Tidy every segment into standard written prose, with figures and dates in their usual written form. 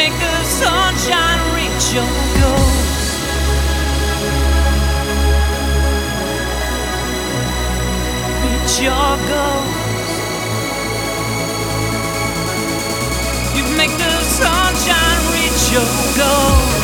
make the sunshine reach your goals. Reach your goals. You make the sunshine reach your goals.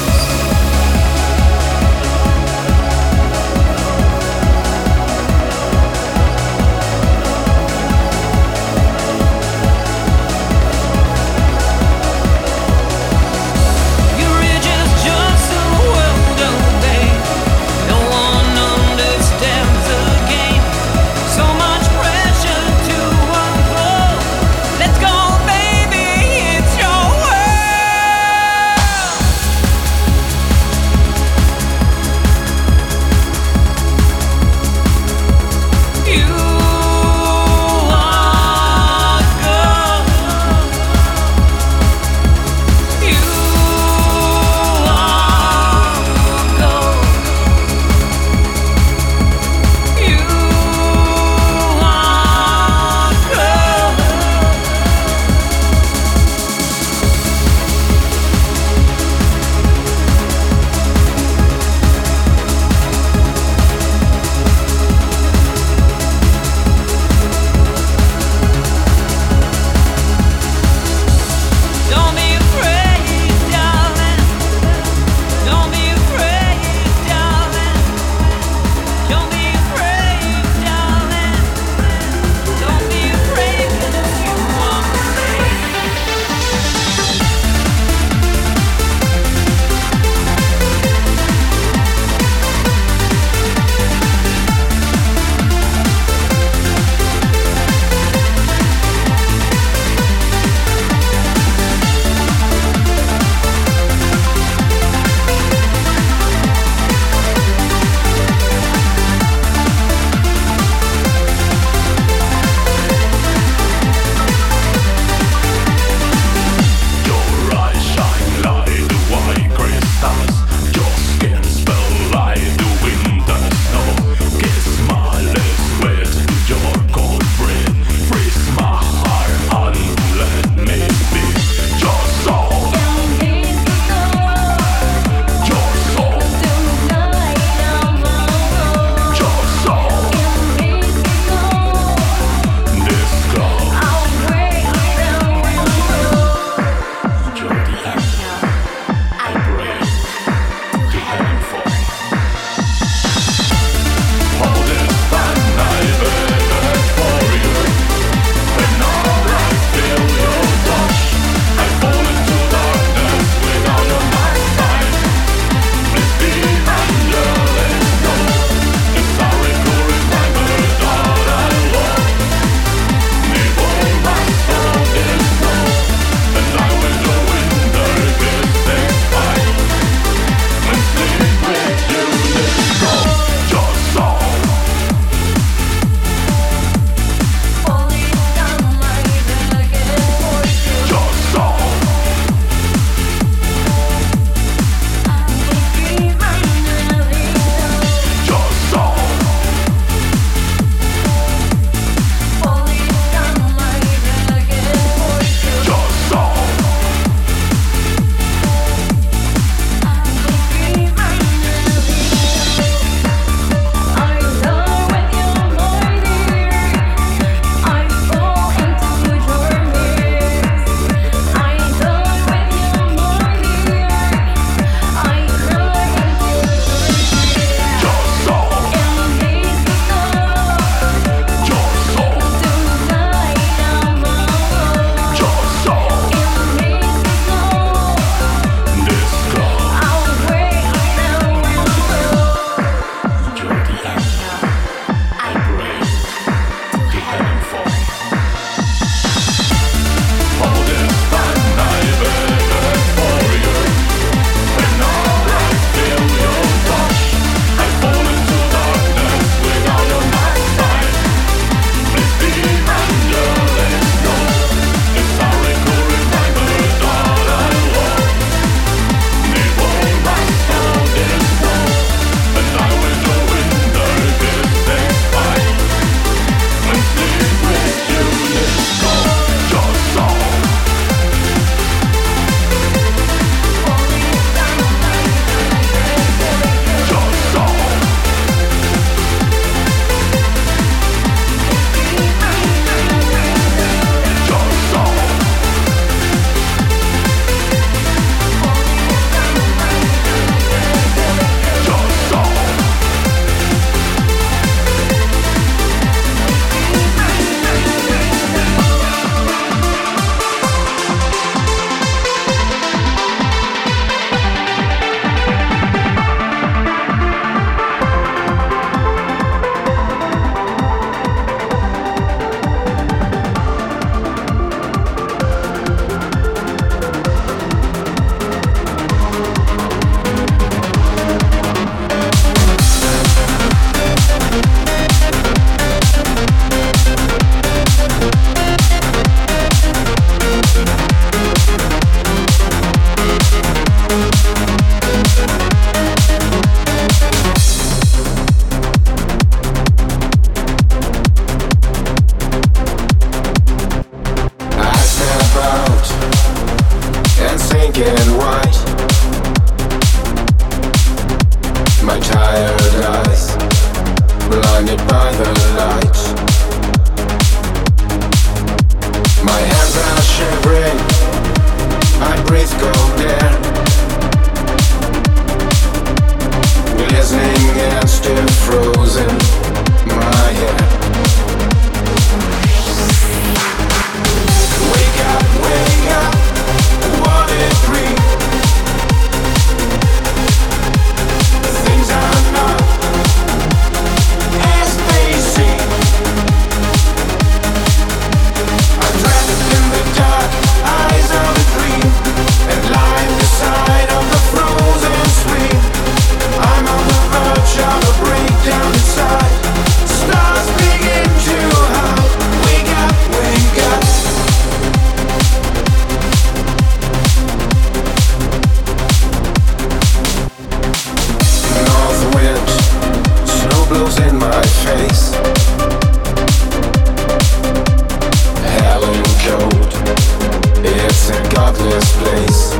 this place.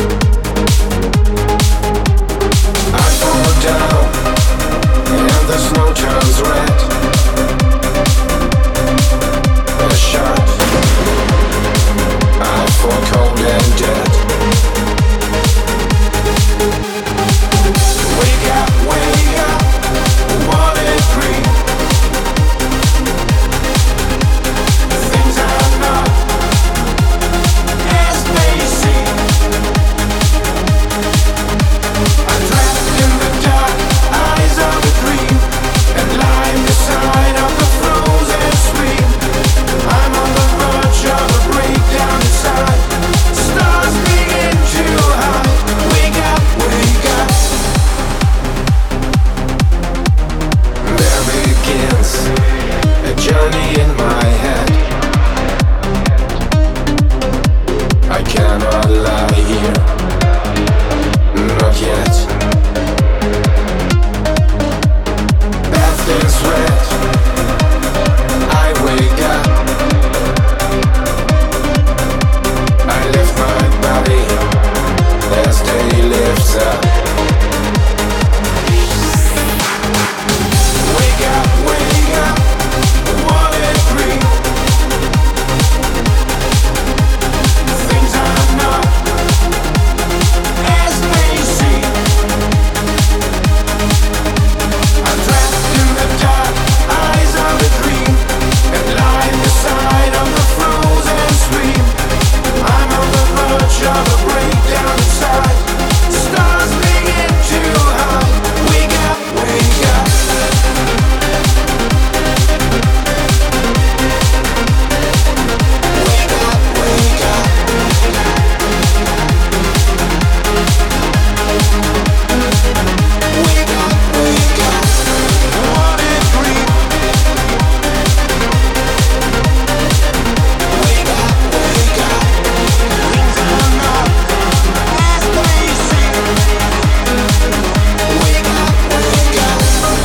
I fall down and the snow turns red. A shot, I fall cold and dead. Wake up, wanna breathe. Things are not as they seem. I'm trapped in the dark eyes of a dream, and lying beside of the frozen stream. I'm on the verge of a breakdown inside. Stars begin to hide. Wake up, wake up. There begins a journey in my head. I cannot lie here, not yet. Path is red. I wake up. I lift my body as day lifts up. Wake up, wanna breathe. Things are not as they seem. I'm trapped in the dark eyes of a dream, and lying beside of the frozen stream. I'm on the verge of a breakdown inside. Stars begin to hide. Wake up, wake up. Wake up, wake up. Wake up, wake up. Wanna breathe. Wake up, wake up. Things are not as they seem. Wake up, wake up.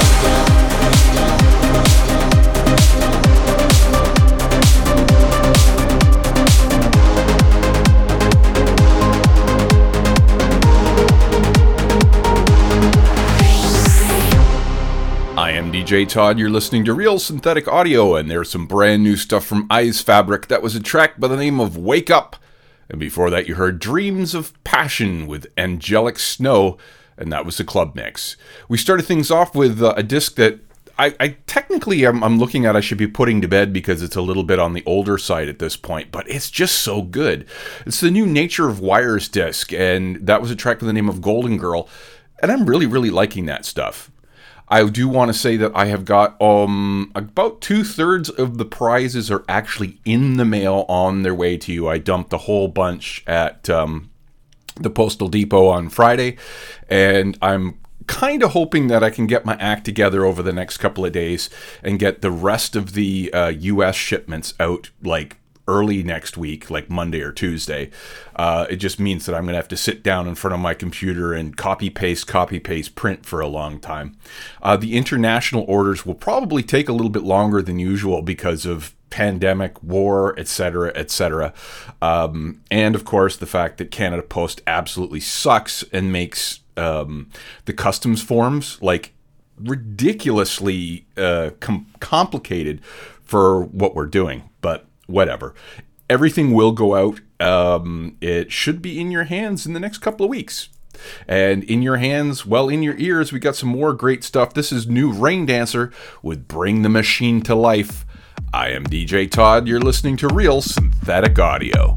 I am DJ Todd, you're listening to Real Synthetic Audio, and there's some brand new stuff from Eyes Fabric. That was a track by the name of Wake Up, and before that you heard Dreams of Passion with Angelic Snow, and that was the club mix. We started things off with a disc that I technically I'm looking at I should be putting to bed because it's a little bit on the older side at this point, but it's just so good. It's the new Nature of Wires disc, and that was a track by the name of Golden Girl, and I'm really liking that stuff. I do want to say that I have got about 2/3 of the prizes are actually in the mail on their way to you. I dumped a whole bunch at the Postal Depot on Friday, and I'm kind of hoping that I can get my act together over the next couple of days and get the rest of the US shipments out like early next week, like Monday or Tuesday. It just means that I'm going to have to sit down in front of my computer and copy paste, print for a long time. The international orders will probably take a little bit longer than usual because of pandemic, war, etc., etc. And of course, the fact that Canada Post absolutely sucks and makes the customs forms like ridiculously complicated for what we're doing. But whatever. Everything will go out. It should be in your hands in the next couple of weeks. And in your hands, well, in your ears, we got some more great stuff. This is new Rain Dancer with Bring the Machine to Life. I am DJ Todd. You're listening to Real Synthetic Audio.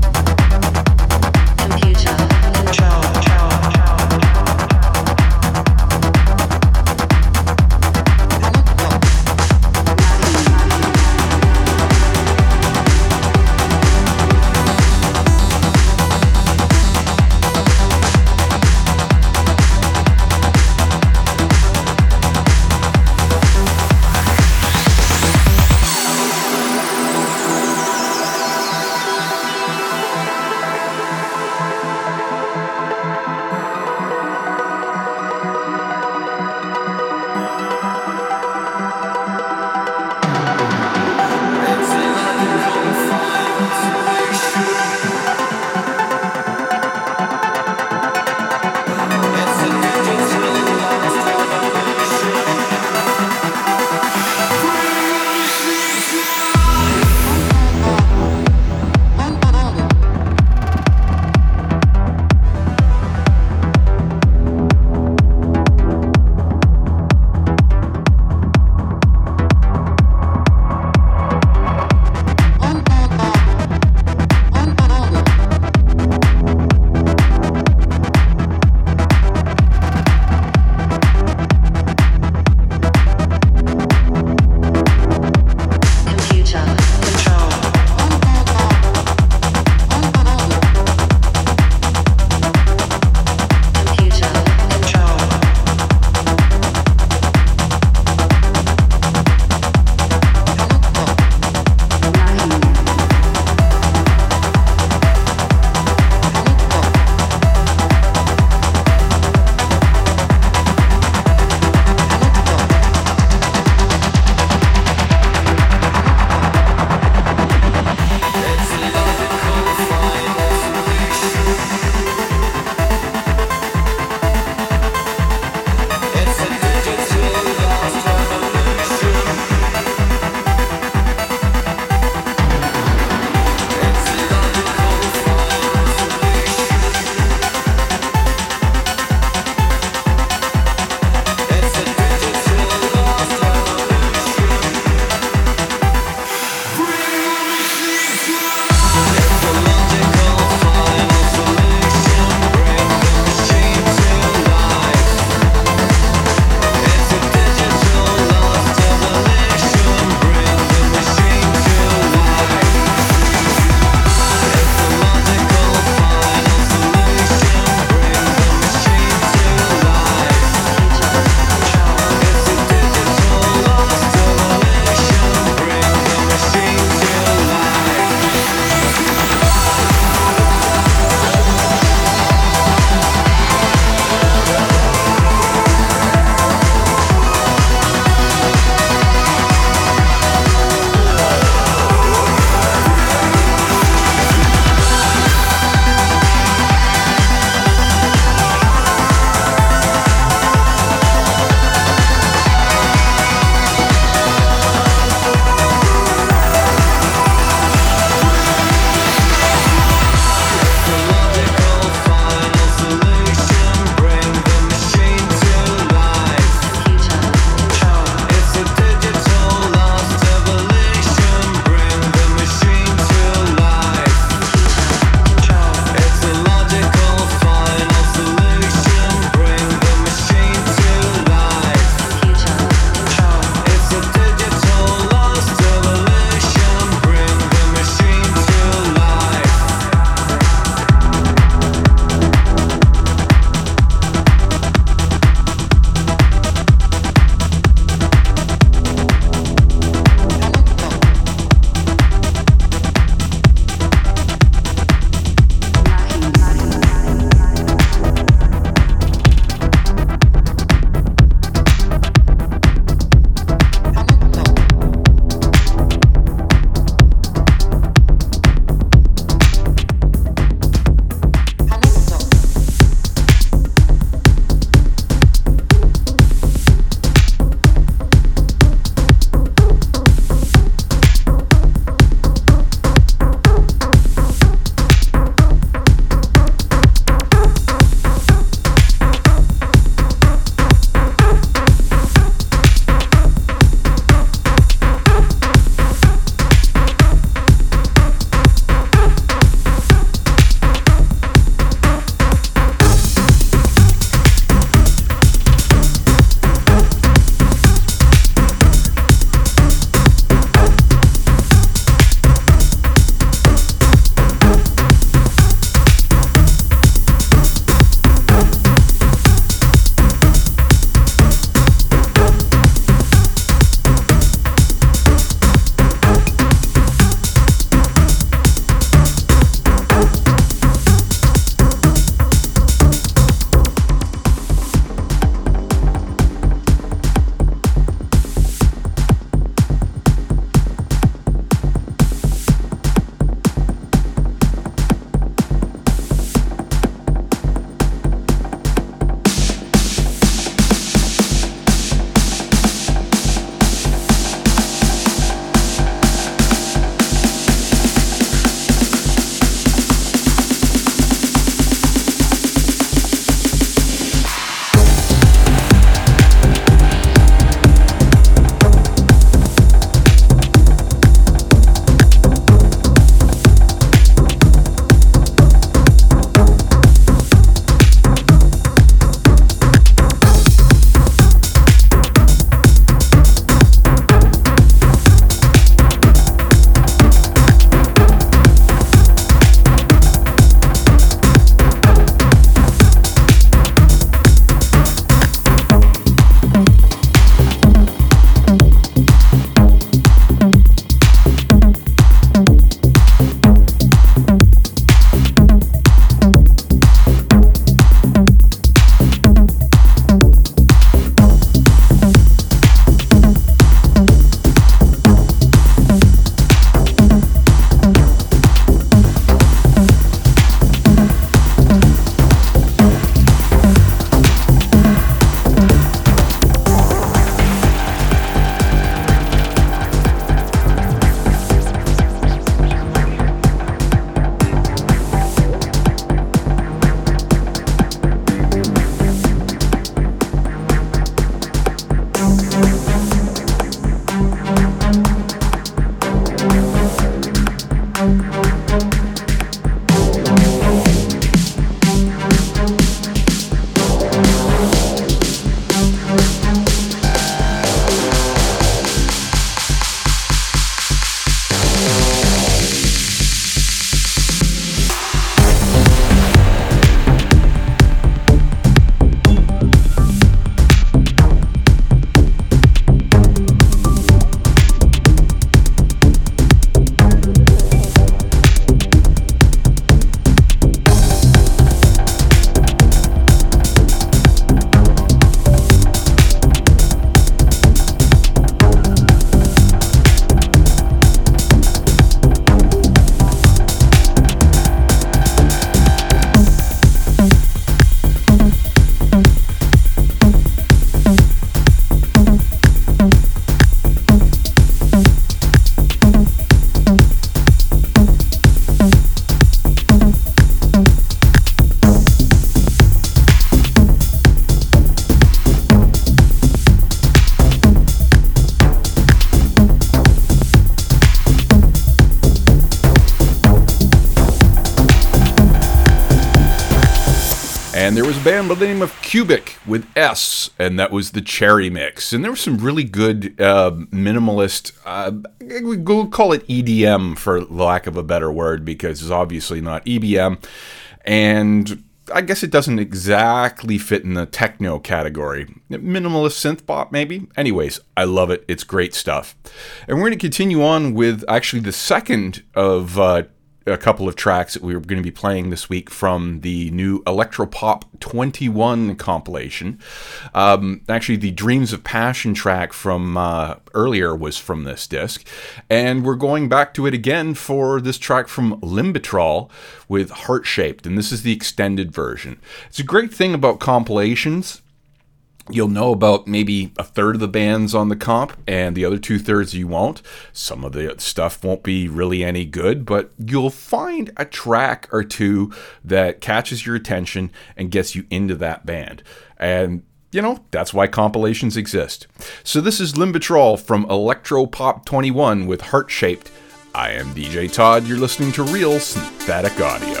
And there was a band by the name of Cubic with S, and that was the Cherry Mix. And there was some really good minimalist, we'll call it EDM for lack of a better word, because it's obviously not EBM. And I guess it doesn't exactly fit in the techno category. Minimalist synth pop, maybe? Anyways, I love it. It's great stuff. And we're going to continue on with actually the second of a couple of tracks that we were going to be playing this week from the new Electropop 21 compilation. Actually, the Dreams of Passion track from earlier was from this disc. And we're going back to it again for this track from Limbitrol with Heart Shaped. And this is the extended version. It's a great thing about compilations. You'll know about maybe a third of the bands on the comp, and the other 2/3 you won't. Some of the stuff won't be really any good, but you'll find a track or two that catches your attention and gets you into that band. And, you know, that's why compilations exist. So this is Limbitrol from Electropop 21 with Heart Shaped. I am DJ Todd. You're listening to Real Synthetic Audio.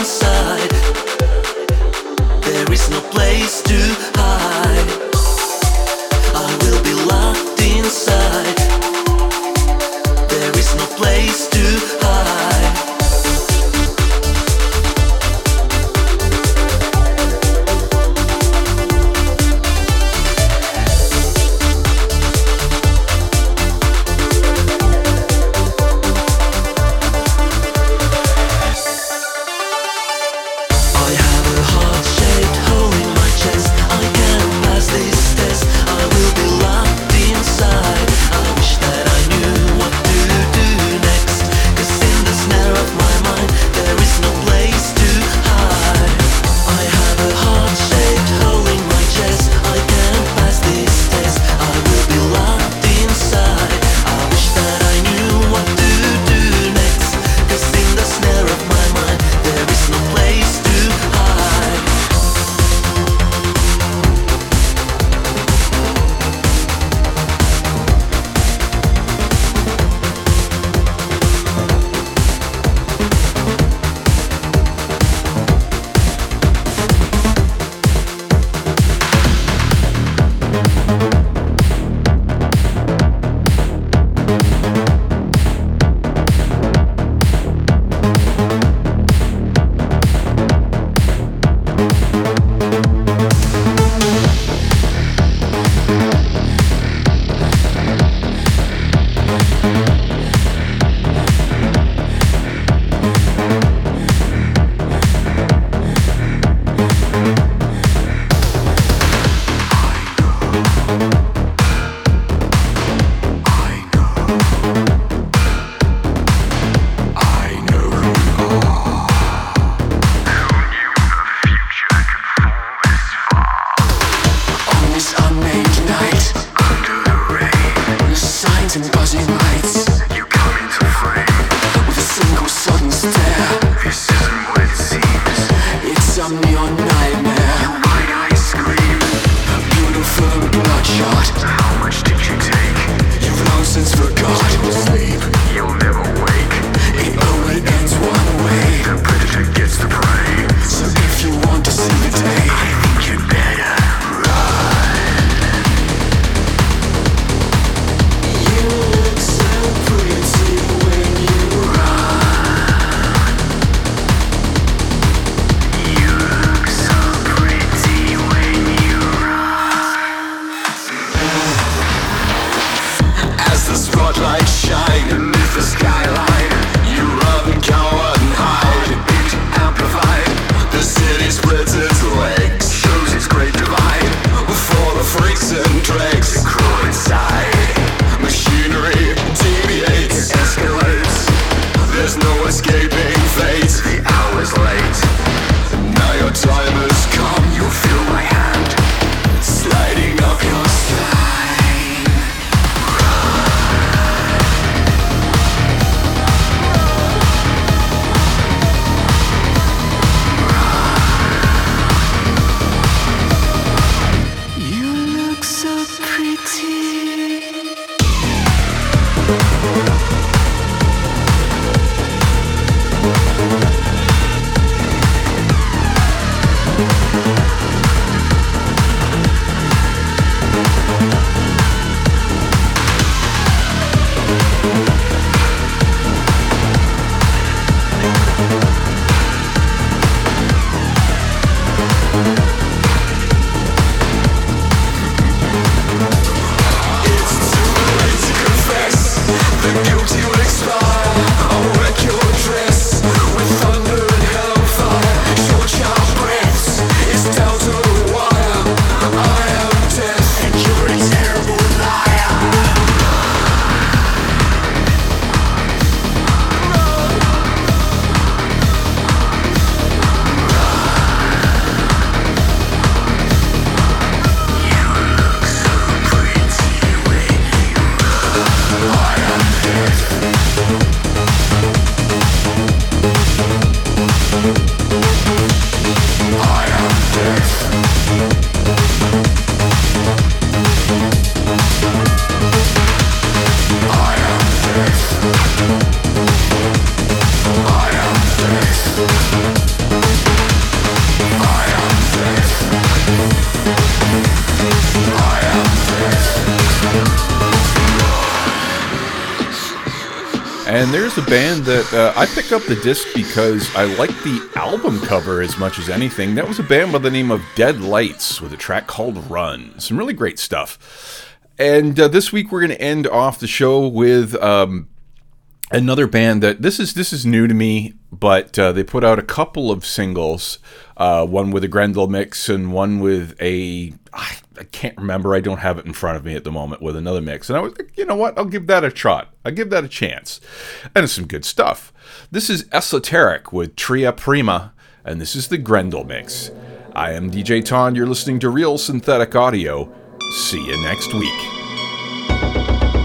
inside. There is no place to hide. I will be locked inside. There is no place to hide. I am death. And there's a band that I picked up the disc because I like the album cover as much as anything. That was a band by the name of Dead Lights with a track called Run. Some really great stuff. And this week we're going to end off the show with another band that this is new to me, but they put out a couple of singles, one with a Grendel mix and one with I can't remember, I don't have it in front of me at the moment, with another mix. And I was like, you know what, I'll give that a shot. I'll give that a chance. And it's some good stuff. This is Esoteric with Tria Prima, and this is the Grendel mix. I am DJ Ton, you're listening to Real Synthetic Audio. See you next week.